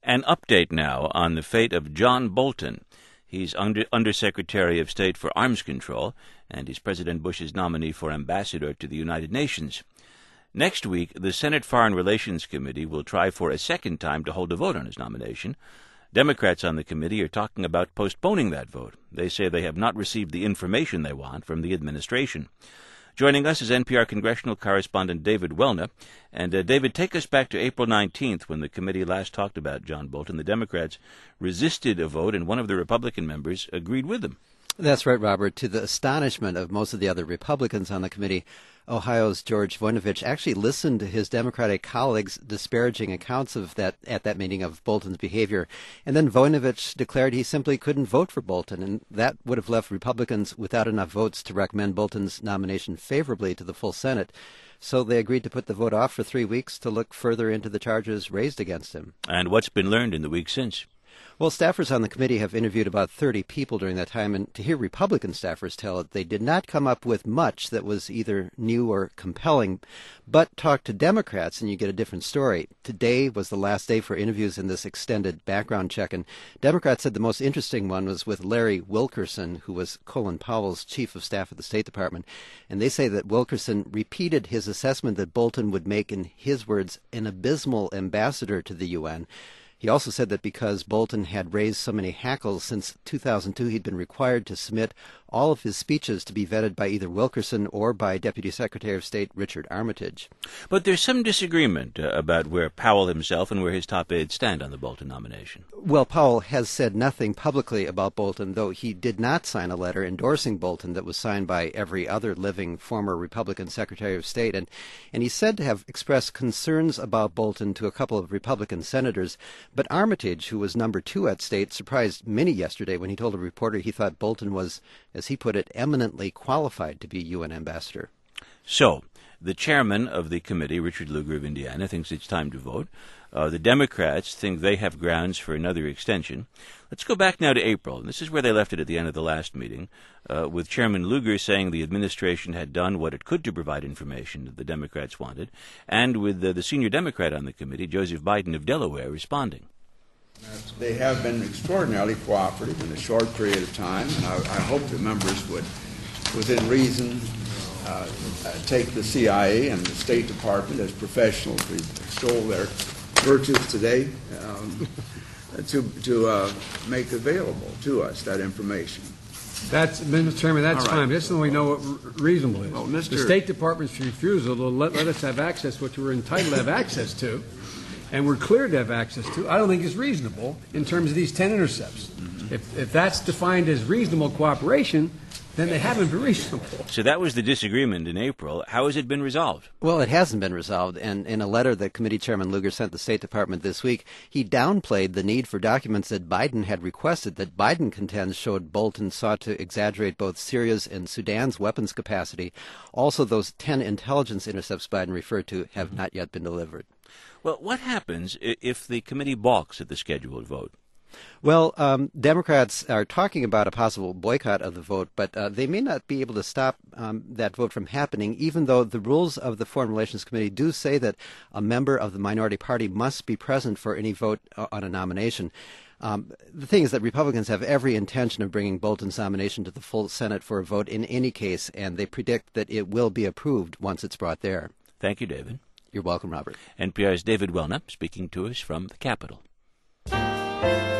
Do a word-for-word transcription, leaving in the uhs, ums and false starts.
An update now on the fate of John Bolton. He's under, Undersecretary of State for Arms Control, and he's President Bush's nominee for ambassador to the United Nations. Next week, the Senate Foreign Relations Committee will try for a second time to hold a vote on his nomination. Democrats on the committee are talking about postponing that vote. They say they have not received the information they want from the administration. Joining us is N P R congressional correspondent David Welna. And uh, David, take us back to April nineteenth when the committee last talked about John Bolton. The Democrats resisted a vote, and one of the Republican members agreed with them. That's right, Robert. To the astonishment of most of the other Republicans on the committee, Ohio's George Voinovich actually listened to his Democratic colleagues' disparaging accounts of that at that meeting of Bolton's behavior. And then Voinovich declared he simply couldn't vote for Bolton, and that would have left Republicans without enough votes to recommend Bolton's nomination favorably to the full Senate. So they agreed to put the vote off for three weeks to look further into the charges raised against him. And what's been learned in the week since? Well, staffers on the committee have interviewed about thirty people during that time, and to hear Republican staffers tell it, they did not come up with much that was either new or compelling, but talk to Democrats and you get a different story. Today was the last day for interviews in this extended background check, and Democrats said the most interesting one was with Larry Wilkerson, who was Colin Powell's chief of staff at the State Department, and they say that Wilkerson repeated his assessment that Bolton would make, in his words, an abysmal ambassador to the U N. He also said that because Bolton had raised so many hackles since two thousand two, he'd been required to submit all of his speeches to be vetted by either Wilkerson or by Deputy Secretary of State Richard Armitage. But there's some disagreement uh, about where Powell himself and where his top aides stand on the Bolton nomination. Well, Powell has said nothing publicly about Bolton, though he did not sign a letter endorsing Bolton that was signed by every other living former Republican Secretary of State. And, and he's said to have expressed concerns about Bolton to a couple of Republican senators. But Armitage, who was number two at State, surprised many yesterday when he told a reporter he thought Bolton was, as he put it, eminently qualified to be U N ambassador. So, the chairman of the committee, Richard Lugar of Indiana, thinks it's time to vote. Uh, the Democrats think they have grounds for another extension. Let's go back now to April. And this is where they left it at the end of the last meeting, uh, with Chairman Lugar saying the administration had done what it could to provide information that the Democrats wanted, and with uh, the senior Democrat on the committee, Joseph Biden of Delaware, responding. They have been extraordinarily cooperative in a short period of time, and I, I hope that members would, within reason, uh, uh, take the C I A and the State Department as professionals. We extol their virtues today um, to, to uh, make available to us that information. That's, Mister Chairman, that's All right. fine. Just so we know what reasonable is. Well, Mister The State Department's refusal to let, let us have access to what we're entitled to have access to, and we're cleared to have access to, I don't think is reasonable in terms of these ten intercepts. Mm-hmm. If, if that's defined as reasonable cooperation, then they haven't been reasonable. So that was the disagreement in April. How has it been resolved? Well, it hasn't been resolved, and in a letter that Committee Chairman Lugar sent the State Department this week, he downplayed the need for documents that Biden had requested that Biden contends showed Bolton sought to exaggerate both Syria's and Sudan's weapons capacity. Also, those ten intelligence intercepts Biden referred to have not yet been delivered. Well, what happens if the committee balks at the scheduled vote? Well, um, Democrats are talking about a possible boycott of the vote, but uh, they may not be able to stop um, that vote from happening, even though the rules of the Foreign Relations Committee do say that a member of the minority party must be present for any vote on a nomination. Um, the thing is that Republicans have every intention of bringing Bolton's nomination to the full Senate for a vote in any case, and they predict that it will be approved once it's brought there. Thank you, David. You're welcome, Robert. N P R's David Welna speaking to us from the Capitol.